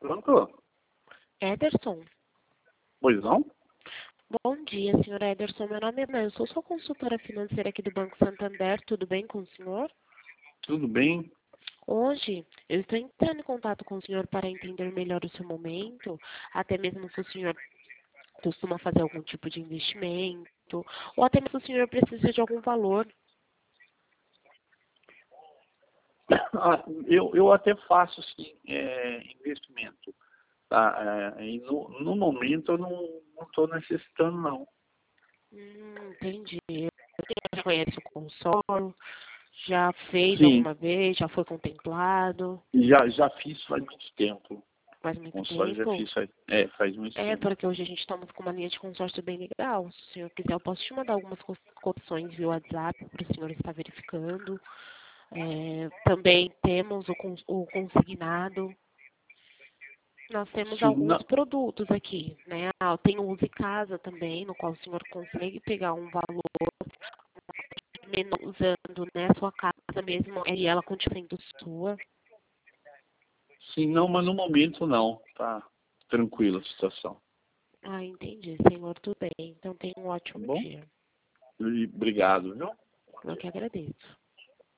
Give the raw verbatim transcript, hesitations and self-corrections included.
Pronto? Ederson. Pois não? Bom dia, senhor Ederson. Meu nome é Ana. Eu sou sua consultora financeira aqui do Banco Santander. Tudo bem com o senhor? Tudo bem? Hoje, eu estou entrando em contato com o senhor para entender melhor o seu momento, até mesmo se o senhor costuma fazer algum tipo de investimento, ou até mesmo se o senhor precisa de algum valor. Ah, eu, eu até faço sim, é, investimento. Tá? É, e no, no momento eu não estou necessitando não. Hum, entendi. Você já conhece o consórcio? Já fez Sim, alguma vez? Já foi contemplado? já, já fiz faz muito tempo. Faz muito Consórcio já tempo? fiz faz, é, faz muito É, tempo. porque hoje a gente estamos com uma linha de consórcio bem legal. Se o senhor quiser, eu posso te mandar algumas co- cotações via WhatsApp para o senhor estar verificando. É, também temos o, cons- o consignado. Nós temos Sim, alguns não, produtos aqui, né? Ah, tem o Use Casa também, no qual o senhor consegue pegar um valor menor usando, né, a sua casa mesmo, e ela continua sendo sua. sim, não, mas no momento não. Tá tranquila a situação. Ah, entendi, senhor, tudo bem. Então tenha um Tá ótimo bom? dia. E obrigado, viu? Eu que agradeço.